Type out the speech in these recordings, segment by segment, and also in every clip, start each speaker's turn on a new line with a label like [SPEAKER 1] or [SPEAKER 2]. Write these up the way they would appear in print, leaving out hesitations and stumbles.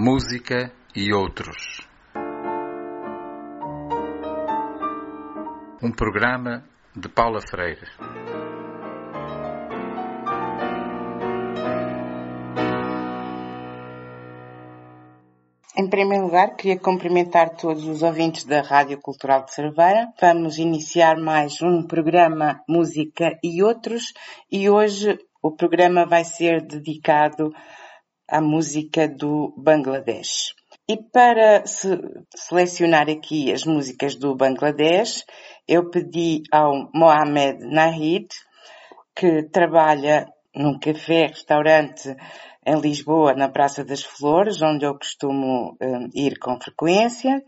[SPEAKER 1] música e outros. Um programa de Paula Freire.
[SPEAKER 2] Em primeiro lugar, queria cumprimentar todos os ouvintes da Rádio Cultural de Cerveira. Vamos iniciar mais um programa Música e Outros, e hoje o programa vai ser dedicado à música do Bangladesh. E para selecionar aqui as músicas do Bangladesh, eu pedi ao Mohamed Nahid, que trabalha num café-restaurante em Lisboa, na Praça das Flores, onde eu costumo ir com frequência,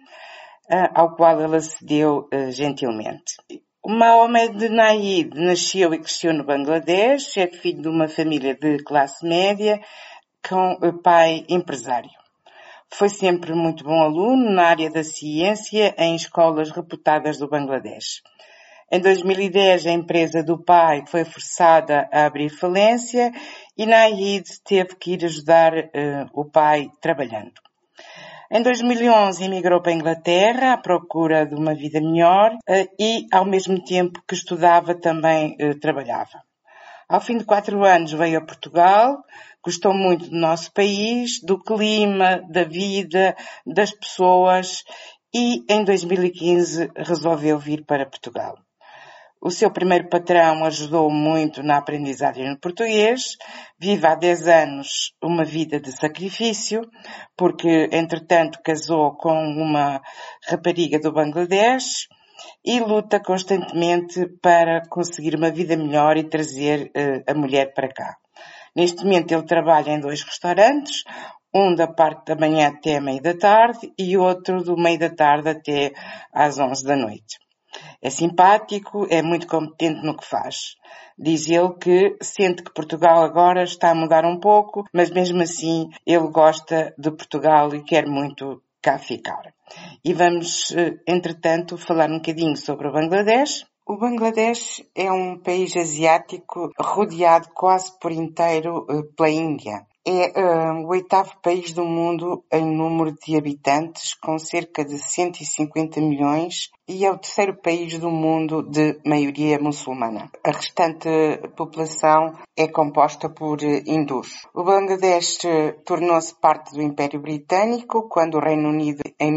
[SPEAKER 2] ao qual ele acedeu gentilmente. O Mohamed Nahid nasceu e cresceu no Bangladesh, é filho de uma família de classe média, com o pai empresário. Foi sempre muito bom aluno na área da ciência em escolas reputadas do Bangladesh. Em 2010, a empresa do pai foi forçada a abrir falência e Nahid teve que ir ajudar o pai trabalhando. Em 2011, emigrou para a Inglaterra à procura de uma vida melhor e, ao mesmo tempo que estudava, também trabalhava. Ao fim de 4 anos veio a Portugal, gostou muito do nosso país, do clima, da vida, das pessoas e em 2015 resolveu vir para Portugal. O seu primeiro patrão ajudou muito na aprendizagem do português, vive há 10 anos uma vida de sacrifício, porque entretanto casou com uma rapariga do Bangladesh e luta constantemente para conseguir uma vida melhor e trazer a mulher para cá. Neste momento ele trabalha em 2 restaurantes, um da parte da manhã até a meio da tarde e outro do meio da tarde até às 11 da noite. É simpático, é muito competente no que faz. Diz ele que sente que Portugal agora está a mudar um pouco, mas mesmo assim ele gosta de Portugal e quer muito cá ficar. E vamos, entretanto, falar um bocadinho sobre o Bangladesh. O Bangladesh é um país asiático rodeado quase por inteiro pela Índia. É o 8º país do mundo em número de habitantes, com cerca de 150 milhões, e é o 3º país do mundo de maioria muçulmana. A restante população é composta por hindus. O Bangladesh tornou-se parte do Império Britânico quando o Reino Unido, em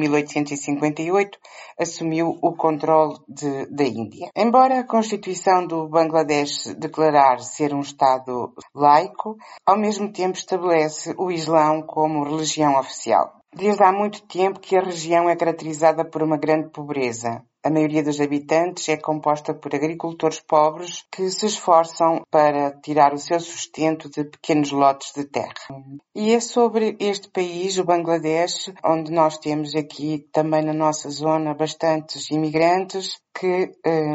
[SPEAKER 2] 1858, assumiu o controle da Índia. Embora a Constituição do Bangladesh declarar ser um Estado laico, ao mesmo tempo estabelece o Islão como religião oficial. Desde há muito tempo que a região é caracterizada por uma grande pobreza. A maioria dos habitantes é composta por agricultores pobres que se esforçam para tirar o seu sustento de pequenos lotes de terra. E é sobre este país, o Bangladesh, onde nós temos aqui também na nossa zona bastantes imigrantes, que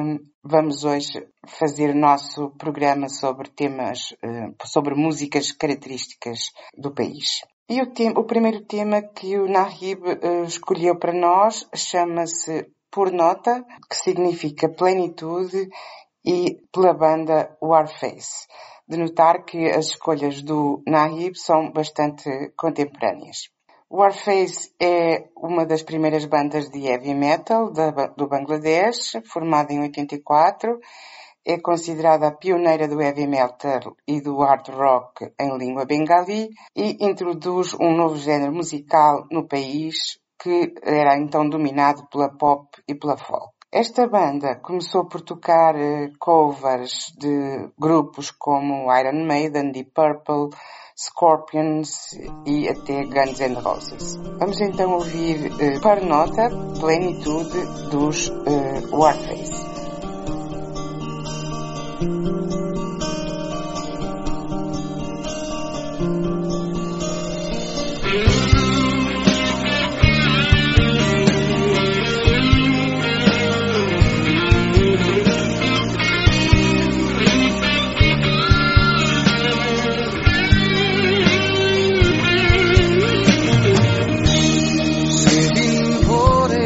[SPEAKER 2] vamos hoje fazer o nosso programa sobre temas, sobre músicas características do país. E o primeiro tema que o Nahid escolheu para nós chama-se Por Nota, que significa plenitude, e pela banda Warface. De notar que as escolhas do Nahid são bastante contemporâneas. Warface é uma das primeiras bandas de heavy metal do Bangladesh, formada em 84. É considerada a pioneira do heavy metal e do hard rock em língua bengali e introduz um novo género musical no país que era então dominado pela pop e pela folk. Esta banda começou por tocar covers de grupos como Iron Maiden, Deep Purple, Scorpions e até Guns N' Roses. Vamos então ouvir Por Nota, plenitude dos Warface.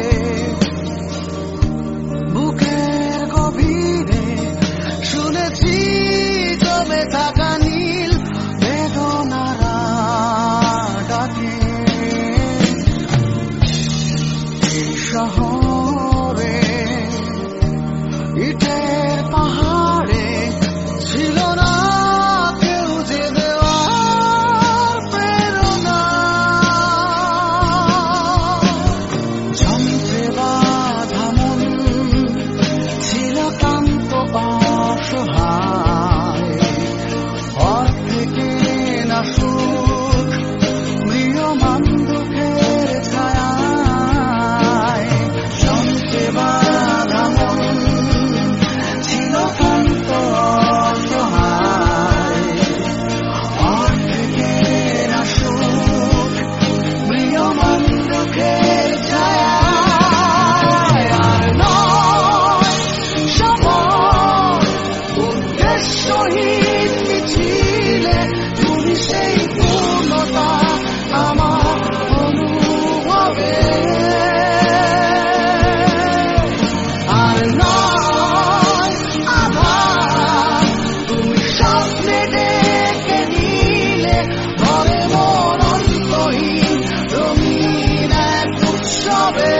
[SPEAKER 3] বুকের গভীরে শুনেছি শহীদ মিছিলে তুমি সেই পূর্ণতা আমার অনুভবে আর নয় আধার তুমি স্বপ্নে ডেকে নিলে ঘরে মন অন্তহীন রঙিন এক উৎসবে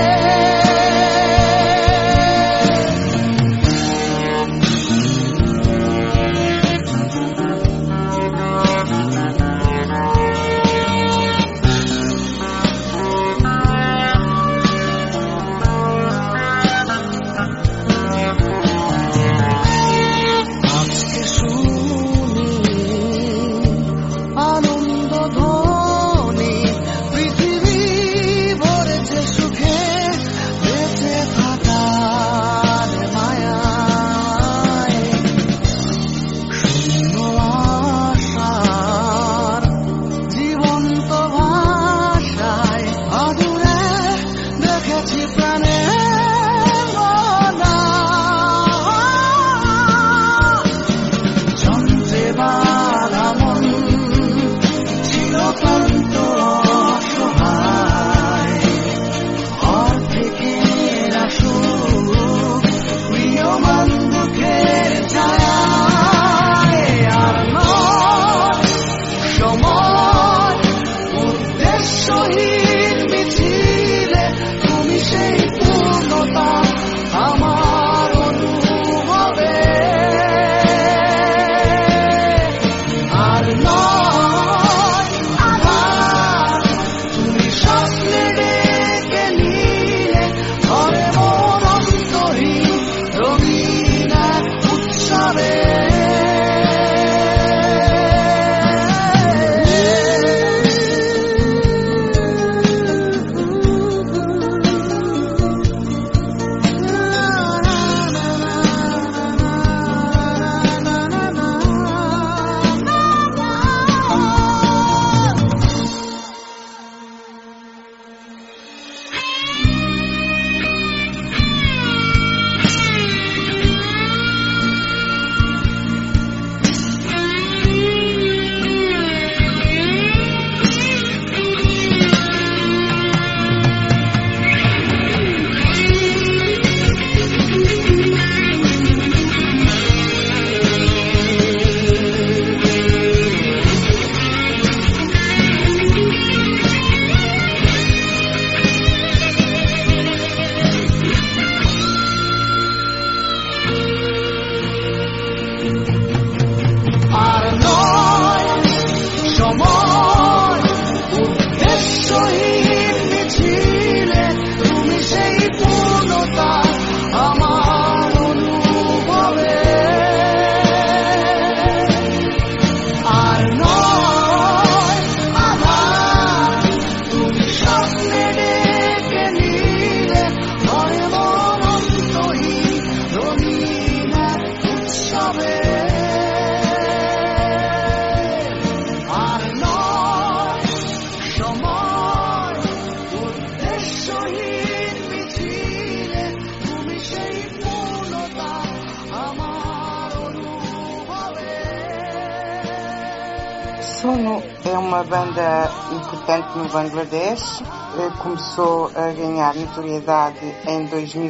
[SPEAKER 2] Sono é uma banda importante no Bangladesh, começou a ganhar notoriedade em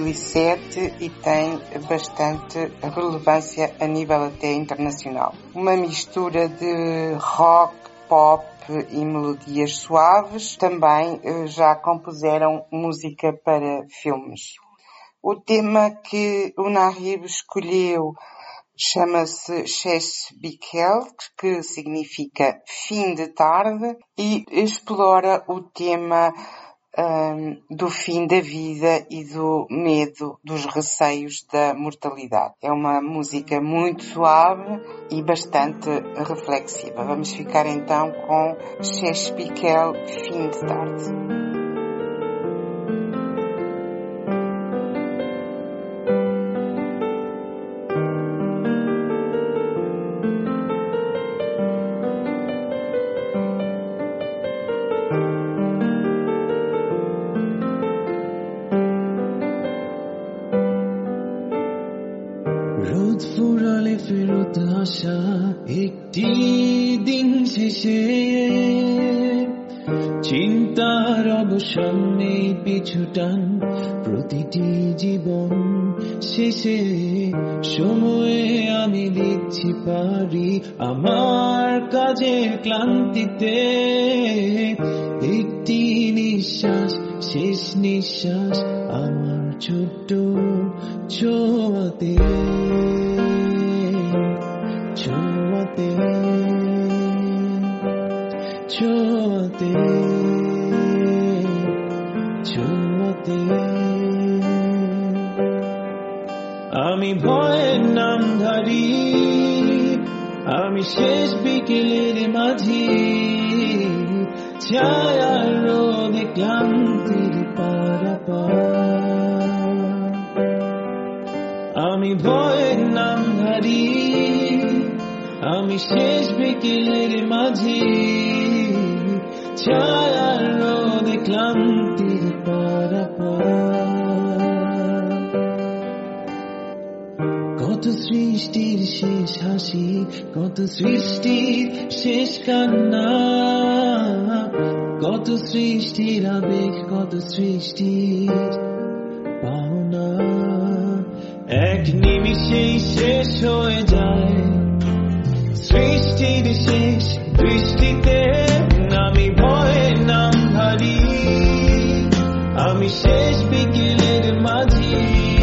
[SPEAKER 2] 2007 e tem bastante relevância a nível até internacional. Uma mistura de rock, pop e melodias suaves, também já compuseram música para filmes. O tema que o Nahib escolheu chama-se Shesh Bikel, que significa fim de tarde, e explora o tema do fim da vida e do medo, dos receios da mortalidade. É uma música muito suave e bastante reflexiva. Vamos ficar então com Shesh Bikel, fim de tarde.
[SPEAKER 3] রোদ ফুরালে ফেরত
[SPEAKER 4] আশা একটি দিন শেষে, চিন্তার অবসান নেই পিছুটান প্রতিটি জীবন শেষে। সময়ে আমি লিখছি পারি আমার কাজের ক্লান্তিতে, একটি নিঃশ্বাস শেষ নিঃশ্বাস আমার ছোট্ট ছোঁয়াতে ছোঁয়াতে ছোঁয়াতে ছোঁয়াতে। আমি ভয়ের নামধারী, আমি শেষ বিকেলের মাঝি, ছায়ার রোদে ক্লান্তির পারাপার। আমি ভয়ের নামধারী, আমি শেষ বিকেলের মাঝি, ছায়ার রোদে ক্লান্তির পারাপার। কত সৃষ্টির শেষ হাসি, কত সৃষ্টির শেষ কান্না, কত সৃষ্টির আবেগ, কত সৃষ্টির পাওনা, এক নিমিষেই শেষ হয়ে যায় সৃষ্টির শেষ দৃষ্টিতে। আমি ভয়ের নামধারী, আমি শেষ বিকেলের মাঝি,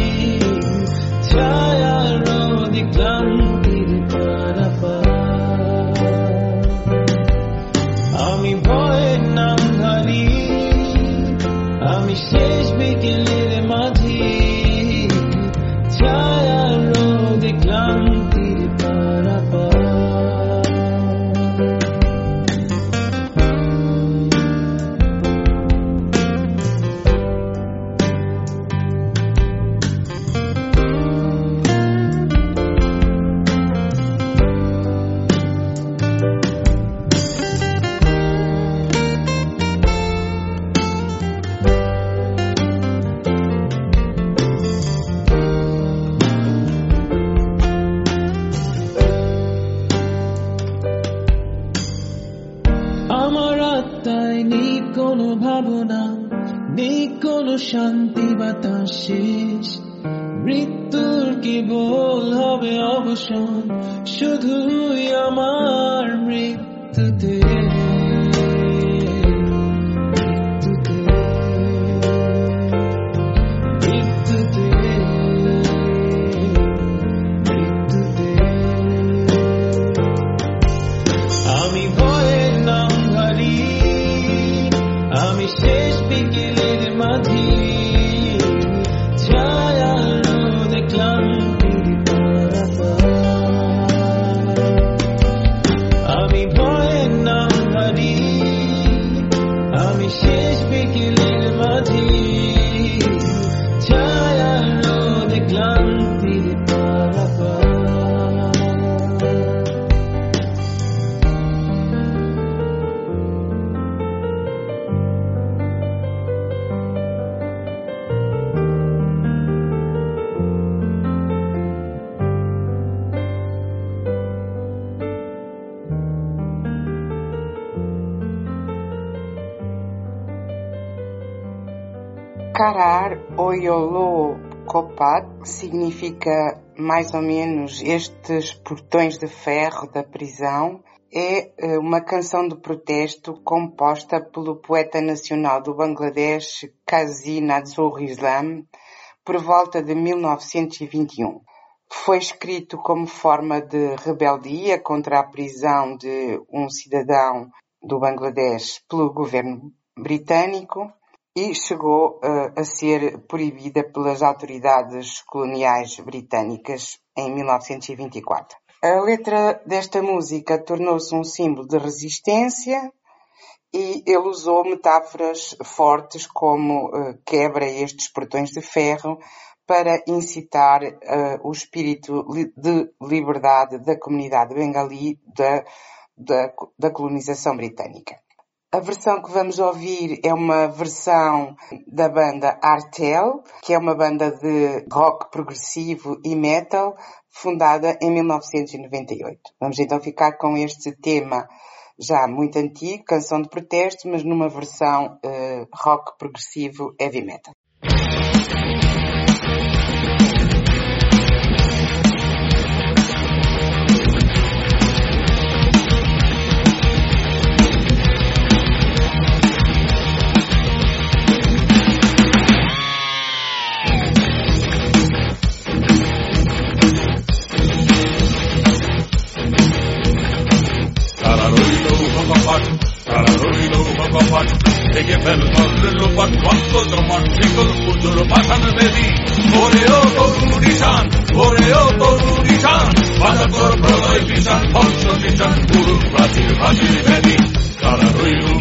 [SPEAKER 4] ছায়ার রোদে ক্লান্তির পারাপার। আমি ভয়ের নামধারী, আমি শেষ বিকেলের মাঝি, ছায়ার রোদে ক্লান্তির পারাপার। আমার আত্মায় নেই কোনো ভাবনা, নেই কোনো শান্তি বাতাস শেষ। মৃত্যুর কেবল হবে অবসান, শুধুই আমার মৃত্যুতে। আমি ভয়ের নামধারী, আমি শেষ বিকেলের মাঝি, ছায়ার রোদে ক্লান্তির পারাপার। আমি ভয়ের নামধারী, আমি শেষ বিকেলের মাঝি, ছায়ার রোদে ক্লান্তির পারাপার।
[SPEAKER 2] Karar Oyolo Kopat significa mais ou menos estes portões de ferro da prisão. É uma canção de protesto composta pelo poeta nacional do Bangladesh, Kazi Nazrul Islam, por volta de 1921. Foi escrito como forma de rebeldia contra a prisão de um cidadão do Bangladesh pelo governo britânico e chegou a ser proibida pelas autoridades coloniais britânicas em 1924. A letra desta música tornou-se um símbolo de resistência e ele usou metáforas fortes como quebra estes portões de ferro para incitar o espírito de liberdade da comunidade bengali da colonização britânica. A versão que vamos ouvir é uma versão da banda Artel, que é uma banda de rock progressivo e metal, fundada em 1998. Vamos então ficar com este tema já muito antigo, canção de protesto, mas numa versão rock progressivo heavy metal.
[SPEAKER 5] Ege fel torrelo pat quanto drammatico futuro pasan vedi Oreo torurishan Pada tor prohibition Poncho nishan Uru Brasil vedi Kararoilu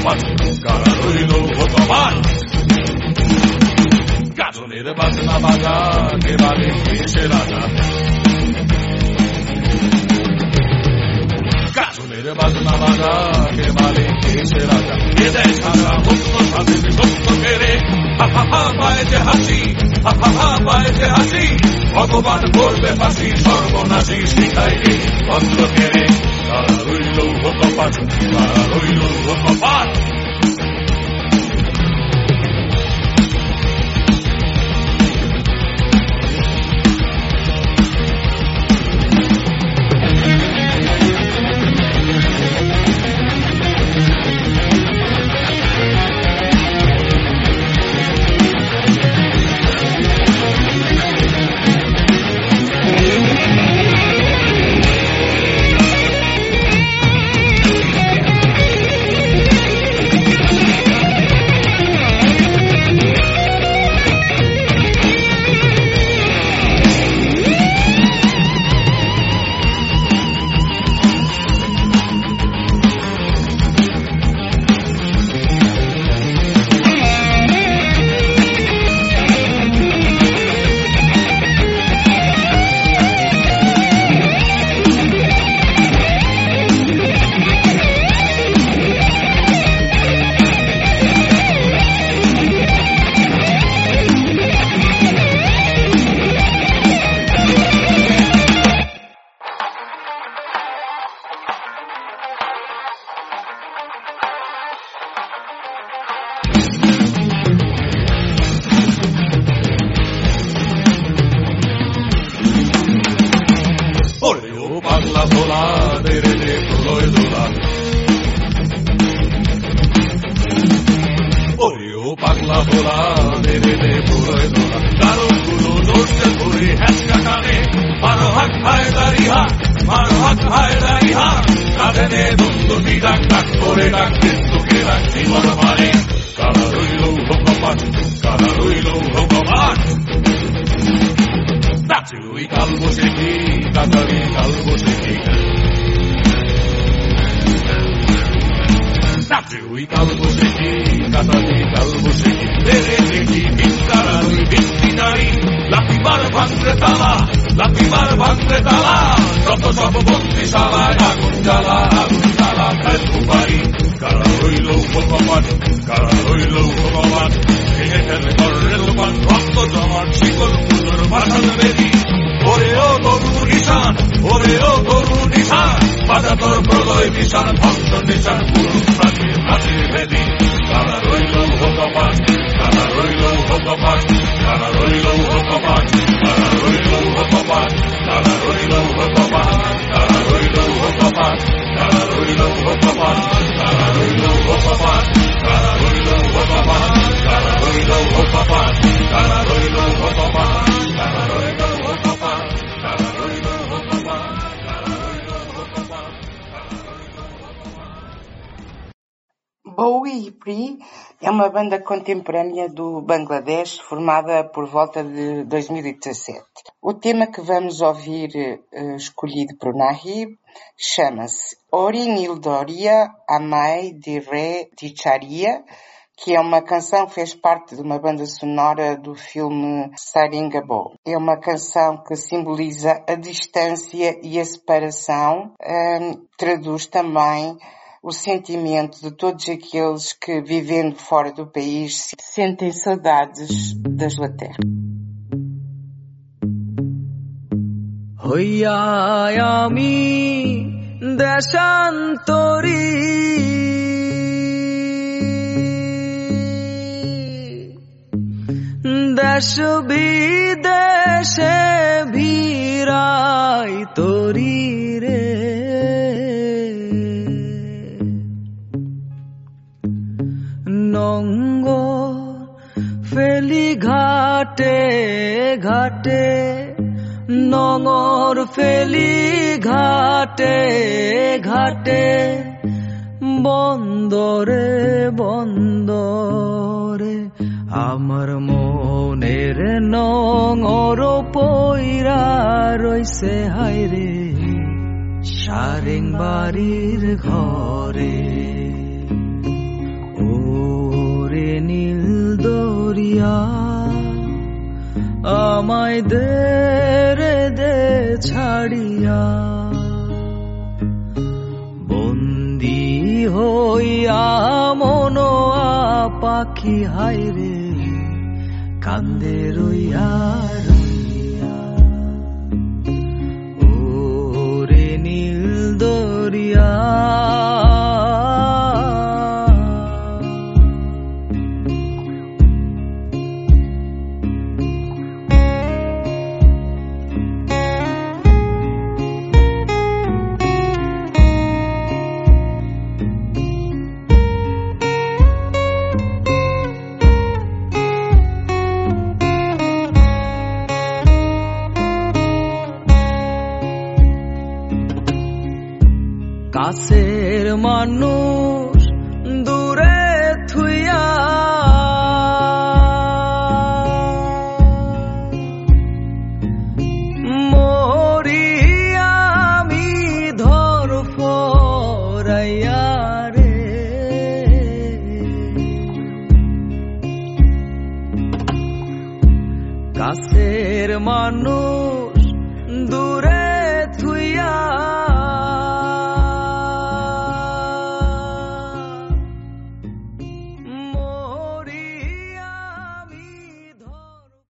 [SPEAKER 5] hokapat Gasolere basna baga Ke vale keshe raja Gasolere basna baga Ke vale keshe raja Edes hara hukmo sadhi hukmo kere Ha ha ha paete hasi Bhagavan korbe fasi Sarvonasi shikaire Bandro kere Kararoilu hokapat
[SPEAKER 2] Bowie é uma banda contemporânea do Bangladesh formada por volta de 2017. O tema que vamos ouvir, escolhido por Nahib, chama-se Ori Nildoria Amai de Re Dicharia, que é uma canção que fez parte de uma banda sonora do filme Saringabo. É uma canção que simboliza a distância e a separação, traduz também o sentimento de todos aqueles que, vivendo fora do país, sentem saudades da sua terra.
[SPEAKER 4] Hoyayami deshantori desh bideshe bhirai tori re nongor feli ghate ghate নঙর ফেলি ঘাটে ঘাটে বন্দরে বন্দরে আমার মনের নঙর পইরা রইছে হায়রে সারেং বাড়ির ঘরে ওরে নীল দরিয়া আমায় দে রে দে ছাড়িয়া বন্দি হইয়া মনোয়া পাখি হায়রে কান্দে রইয়া রইয়া ওরে নীল দরিয়া কাছের মানুষ দূরে থুইয়া মরি আমি ধরফরাইয়া রে কাছের মানুষ